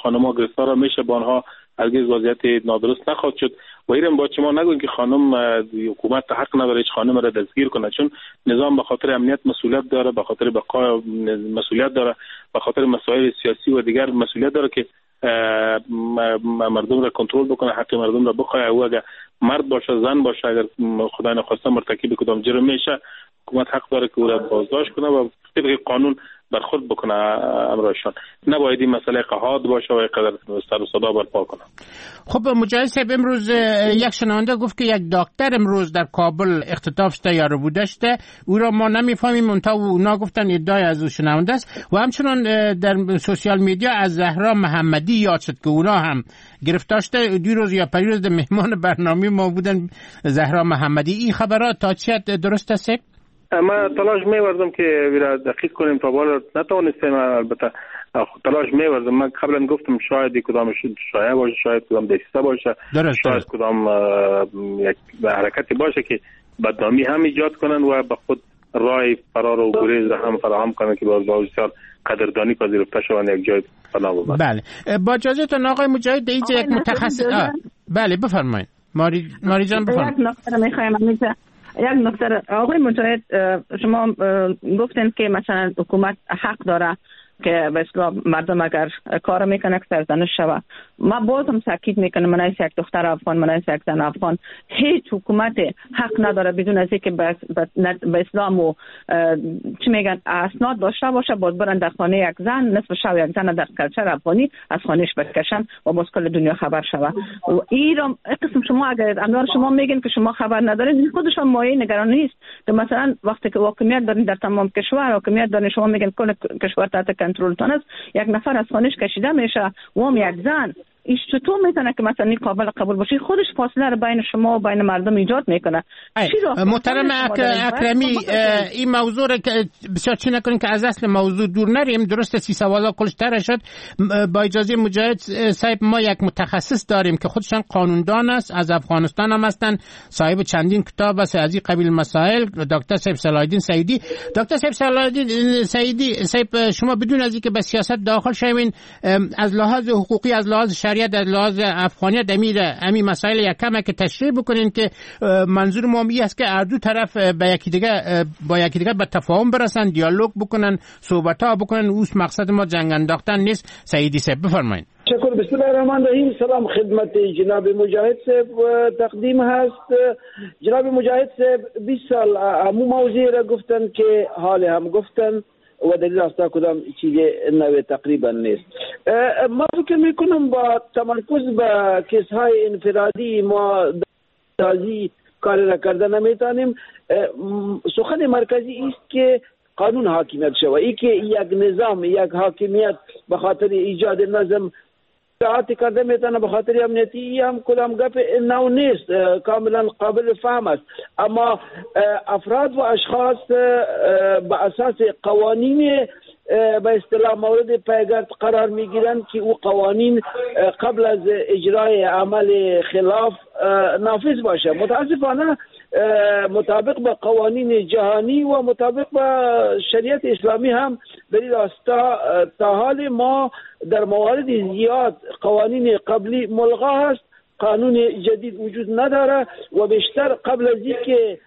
خانم‌ها گرفتار میشه، با آنها هرگز وضعیت نادرست نخواهد شد. و اینم با شما نگوین که خانم حکومت حق نداره هیچ خانم را دستگیر کنه، چون نظام به خاطر امنیت مسئولیت داره، به خاطر بقا مسئولیت داره، به خاطر مسائل سیاسی و دیگر مسئولیت داره که مردم را کنترل بکنه، حق مردم را بخواه. او اگر مرد باشه، زن باشه، اگر خدای نخواسته مرتکب کدام جرم میشه، حکومت حق داره که او را بازداشت کنه و طبق قانون برخورد بکنه امرایشان. نباید این مسئله قحاط باشه و اینقدر سر و صدا برپا کنه. خب مجاهد صاحب، امروز یک شنونده گفت که یک دکتر امروز در کابل اختطاف شده یا رو داشته، او را ما نمیفهمیم، منتها اونا گفتن ادعای از او شنونده است. و همچنان در سوشیال میدیا از زهرا محمدی یاد شد که اونا هم گرفتار شده. دیروز یا پریروز مهمان برنامه ما بودن زهرا محمدی. این خبرات تا چه درست است؟ ما تلاش می‌وردم که ویرا دقیق کنیم تا بالا نتوانستیم، البته تلاش می‌وردم. من قبلا گفتم شاید کدامش شایعه باشه، شاید کدام دسیسه باشه، شاید کدام یک حرکتی باشه که بدنامی هم ایجاد کنن و به خود راه فرار و گریز را هم فراهم کنن که بسیار قدردانی پذیرفته شوند، یک جای پناه ببرند. بله، با اجازهتون آقای مجاهد اینجا یک متخصص بله بفرمایید. ماری جان بفرمایید. یک نکته می‌خوایم یک نکته آقای مجاهد، شما گفتن که مثلا حکومت حق داره که به اصطلاح مردم اگر کار میکنه که سرزنش شوه. ما باز هم تاکید میکنم، من از یک دختر افغان، من از یک زن افغان، هیچ حکومت حق نداره بدون از اینکه به اسلام و چی میگن اسناد داشته باشه باز برن در خانه یک زن، نصف شو یک زن در کلچر افغانی از خانهش بکشن و باز کل دنیا خبر شوه. و این قسم شما اگر امروز شما میگن که شما خبر ندارید، خودش هم مایه نگرانی است که مثلا وقتی که حاکمیت دارین در تمام کشور، حاکمیت دارین، شما میگن کل کشور تحت کنترلتان است، یک نفر از خانهش کشیده میشه و هم یک زن، ایش چطور میتونه که مثلا این قابل قبول باشه؟ خودش فاصله رو بین شما و بین مردم ایجاد میکنه. محترم اکرمی، این موضوع رو بسیار چی نکنیم که از اصل موضوع دور نریم. درسته 30 سوالا کلش تر شد. با اجازه مجاهد صاحب، ما یک متخصص داریم که خودشان قانوندان است، از افغانستان هم هستن، صاحب چندین کتاب است از این قبیل مسائل، دکتر صاحب صلاح الدین سعیدی. دکتر صاحب صلاح الدین سعیدی صاحب، شما بدون از اینکه به سیاست داخل شوین، از لحاظ حقوقی، از لحاظ شریعت، از لحاظ افغانیت امی مسائل یک کم که تشریح بکنین که منظور ما این است که هر دو طرف با یکی دیگه به تفاهم برسن، دیالوگ بکنن، صحبت‌ها بکنن. اوس مقصد ما جنگ انداختن نیست. سعیدی صاحب بفرمایید. شکر. بسم الله الرحمن الرحیم. سلام خدمت جناب مجاهد صاحب تقدیم هست. جناب مجاهد صاحب 20 سال همون موضوع را گفتن که حال هم گفتن و دلیل استا کدام چیز نوی تقریبا نیست. ما فکر میکنم با تمرکز به کیس‌های انفرادی ما دازی کار را کردن نمیتونیم. سخن مرکزی است که قانون حاکمیت شود، ای که یک نظام، یک حاکمیت به خاطر ایجاد نظم اطاعت کرده میتونه، به خاطر امنیتی هم کدام گپ نو نیست، کاملا قابل فهم است. اما افراد و اشخاص به اساس قوانین به اصطلاح مورد پیگرد قرار میگیرند که او قوانین قبل از اجرای عمل خلاف نافذ باشه. متاسفانه مطابق به قوانین جهانی و مطابق به شریعت اسلامی هم در این راستا تا حال ما در موارد زیاد قوانین قبلی ملغا هست، قانون جدید وجود نداره و بیشتر قبل از اینکه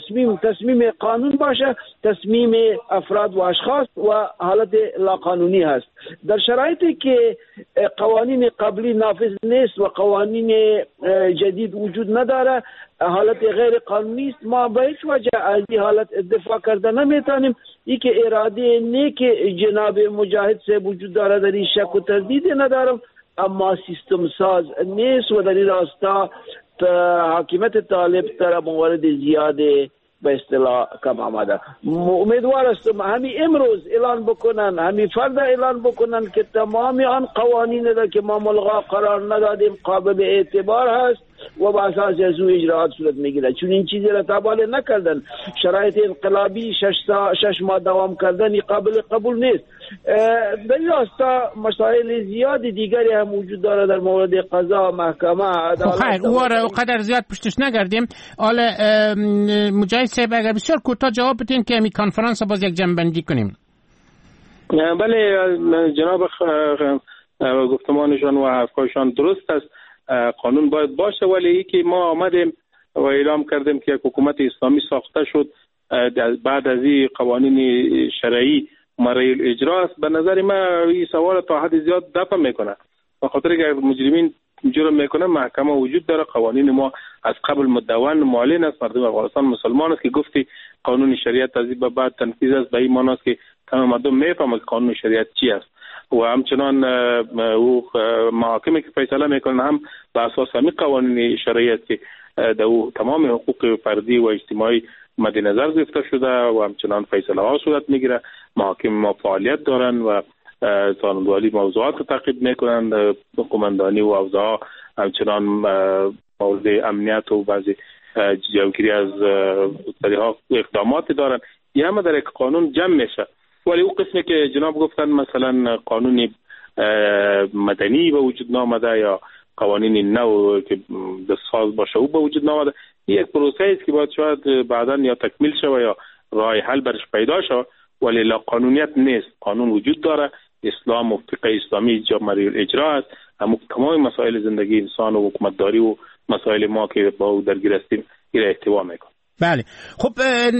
تصمیم قانون باشه، تصمیم افراد و اشخاص و حالت لاقانونی هست. در شرایطی که قوانین قبلی نافذ نیست و قوانین جدید وجود نداره، حالت غیر قانونی است، ما به هیچ وجه از این حالت دفاع کرده نمیتونیم. این که اراده نیک جناب مجاهد سے وجود داره، در این شک و تردید ندارم، اما سیستم ساز نیست و در این راستا حاکمیت طالب در موارد زیاده به اصطلاح کم آمده. امیدوار هستم همین امروز اعلان بکنن، همین فردا اعلان بکنن که تمامی آن قوانین را که ما ملغا قرار ندادیم قابل اعتبار هست و با اساس از او اجراعات صورت میگیره، چون این چیزی را تابع نکردن. شرایط انقلابی 6 ماه دوام کردن قابل قبول نیست. در این راستا مسائل زیاد دیگری هم وجود داره در مورد قضا، محکمه، عدالت. خیر، او قدر زیاد پشتش نگردیم. حالا مجاهد صاحب اگر بسیار کوتاه جواب بدین که می کنفرانس باز یک جنبندی کنیم. بله جناب گفتمانشان و حرفایشان درست است. قانون باید باشه، ولی ای که ما آمدیم و اعلام کردیم که یک حکومت اسلامی ساخته شد بعد از این قوانین شرعی مرحله اجرا است، به نظر من این سوال تا حد زیاد دفع میکنه، به خاطر که مجرمین جرم میکنه محکمه وجود داره. قوانین ما از قبل مدون معلن است. مردم افغانستان مسلمان است که گفتی قانون شریعت از این به بعد تنفیذ است، به این معنی است که تمام مردم میفهمند قانون شریعت چی است و همچنان او محاکمی که فیصله میکنن هم به اساس همین قوانین شریعت که در او تمام حقوق فردی و اجتماعی مد نظر گرفته شده و همچنان فیصله ها صورت میگیره. محاکم ما فعالیت دارن و سانندوالی موضوعات رو تعقیب میکنن، قماندانی و اوضاع همچنان مورد امنیت و بعضی جلوگیری از طریقا اقدامات دارن. یه همه در یک قانون جمع میشه، ولی او قسمی که جناب گفتن مثلا قانون مدنی به وجود نامده یا قوانین نو که دستساز باشه او به وجود نامده، یک پروسه است که باید شاید بعدا یا تکمیل شود یا راه حل برش پیدا شود، ولی لا قانونیت نیست. قانون وجود داره، اسلام و فقه اسلامی مرحله اجرا است، تمام مسائل زندگی انسان و حکومتداری و مسائل ما که با او درگیر هستیم این احتوا میکنه. بله خب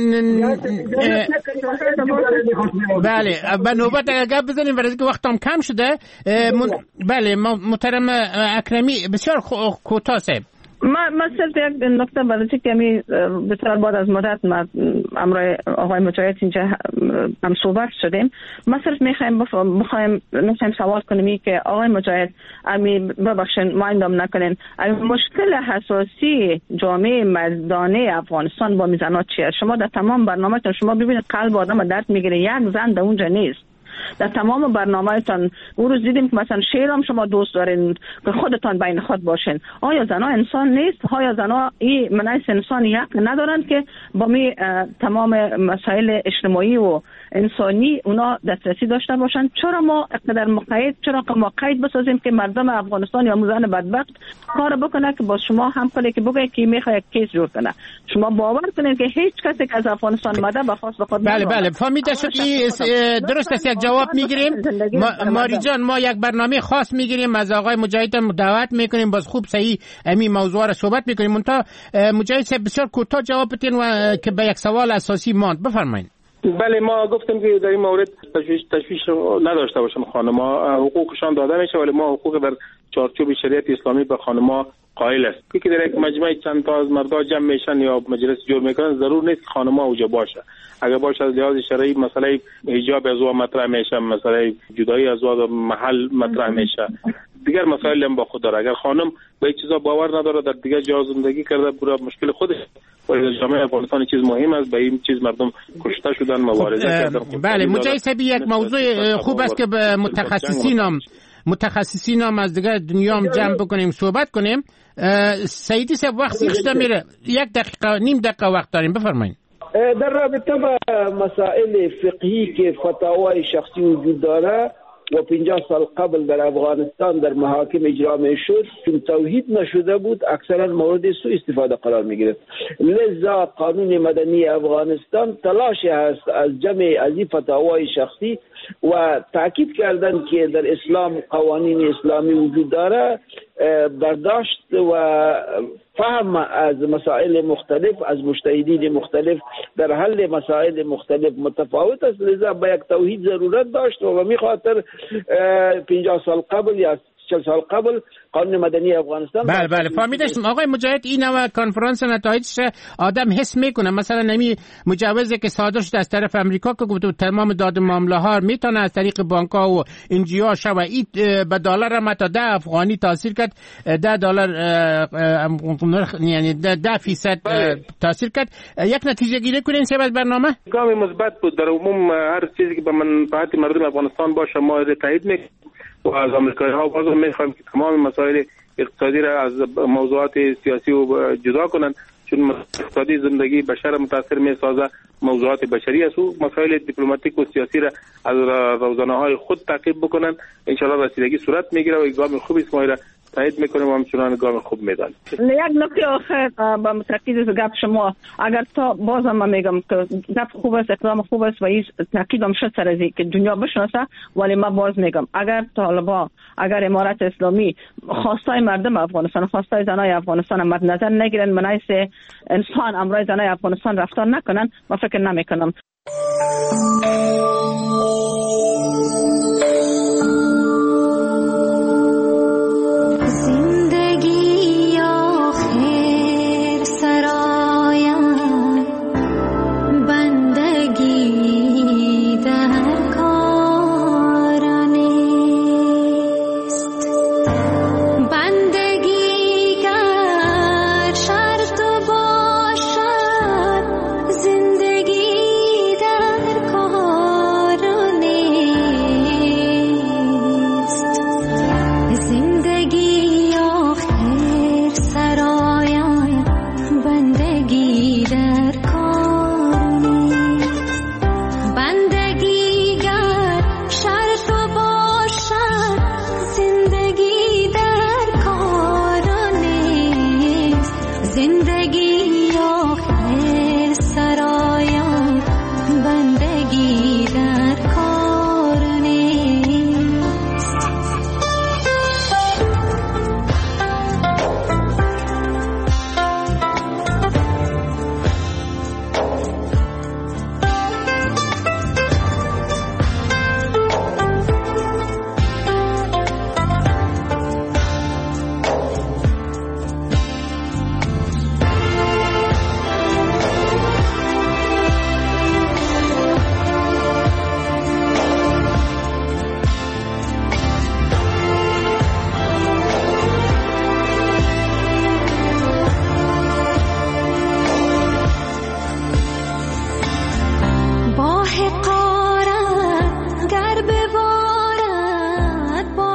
بله به نوبت گپ بزنیم برای که وقتم کم شده. بله محترم اکرمی بسیار کوتاه صاحب. من صرف یک نکته برای که می بسیار بعد از مدت ما امروز آقای مجاهد اینجا هم صحبت شدیم، ما صرف میخوایم سوال کنیم که آقای مجاهد ببخشید ما اندام نکنین مشکل حساسی جامعه مردانه افغانستان با میزنات چیه؟ شما در تمام برنامه‌تون شما ببینید قلب آدم درد میگیره، یک زن در اونجا نیست. در تمام برنامه‌تان اون روز دیدیم که مثلا شیرام شما دوست دارین که خودتان بین خود باشین. آیا زنها انسان نیست؟ آیا زنها این منایس انسانی حق ندارند که با می تمام مسائل اجتماعی و انسانی اونا دسترسی داشته باشند؟ چرا ما اقتدار مقید، چرا ما قید بسازیم که مردم افغانستان یا زن بدبخت کار بکنه که با شما هم کنه که بگه که میخواد یک کیس جور کنه؟ شما باور کنید که هیچ کسی که از افغانستان اومده بخواست به خود بله فهمیده شد. درست است، یک جواب میگیریم. ماری جان ما یک برنامه خاص میگیریم از آقای مجاهد دعوت میکنیم، باز خوب صحیح همین موضوع را صحبت میکنیم. منتها مجاهد صاحب بسیار کوتاه جواب بدین و که به یک سوال اساسی ماند. بفرمایید. بله ما گفتم که در این مورد تشویش نداشته باشم. خانم‌ها حقوقشان داده میشه، ولی ما حقوق در چارچوب شریعت اسلامی به خانم‌ها قائل است. که در یک مجمع چند تا از مردا جمع میشن یا مجلس جور میکنن، ضرور نیست خانم‌ها اونجا باشه. اگر باشه از لحاظ شرعی مسئله حجاب از او مطرح میشه، مسئله جدایی از او محل مطرح میشه، دیگر مسائل هم با خود داره. اگر خانم به این چیزا باور نداره در دیگر جا زندگی کرده برای مشکل خودش. ولی جامعه افغانستان چیز مهم است، به این چیز مردم کشته شدن، مبارزه کردن. بله مجاهد صاحب یک موضوع خوب است که به متخصصین هم از دیگر دنیا هم جمع بکنیم صحبت کنیم. سیدی صاحب وقت سیخته میره، یک دقیقه نیم دقیقه وقت داریم، بفرمایید. در رابطه با مسائل فقهی که فتاوای شخصی وجود داره و 50 سال قبل در افغانستان در محاکم اجرا میشد، چون توحید نشده بود اکثرا مورد سوء استفاده قرار میگرفت. لذا قانون مدنی افغانستان تلاش هست از جمع از این فتاوای شخصی و تاکید کردن که در اسلام قوانین اسلامی وجود داره، برداشت و فهم از مسائل مختلف از مجتهدین مختلف در حل مسائل مختلف متفاوت است. لذا با یک توحید ضرورت داشت و به می خاطر 50 سال قبل یا 40 سال قبل قانون مدنی افغانستان. بله فهمیدم آقای مجاهد. این نوع کنفرانس نتایجش آدم حس میکنه. مثلا نمی مجوزی که صادر شده از طرف امریکا که گفت تمام داد معامله ها میتونه از طریق بانک ها و انجیو شو این به دلار هم تا 10 افغانی تاثیر کرد، $10 یعنی 10% تاثیر کرد. یک نتیجه گیری کنین سه از برنامه گامی مثبت بود. در عموم هر چیزی که به منفعت مردم افغانستان باشه ما تایید میکنیم و از آمریکایی ها باز میخوایم که تمام مسائل اقتصادی را از موضوعات سیاسی و جدا کنند، چون اقتصادی زندگی بشر متاثر میسازه، موضوعات بشری است و مسائل دیپلماتیک و سیاسی را از روزانه های خود تعقیب بکنند. ان شاء الله رسیدگی صورت میگیره و گام خوبی است ما را تایید میکنیم و همچنان گام خوب میدانیم. یک نکته آخر با تاکید گپ شما، اگر تا بازم من میگم که گپ خوب است، اقدام خوب است و این تاکیدم شد سر از که دنیا بشناسه، ولی من باز میگم اگر طالبان، اگر امارت اسلامی خواستای مردم افغانستان، خواستای زنای افغانستان مد نظر نگیرن، منایس انسان امرای زنای افغانستان رفتار نکنن، من فکر نمیکنم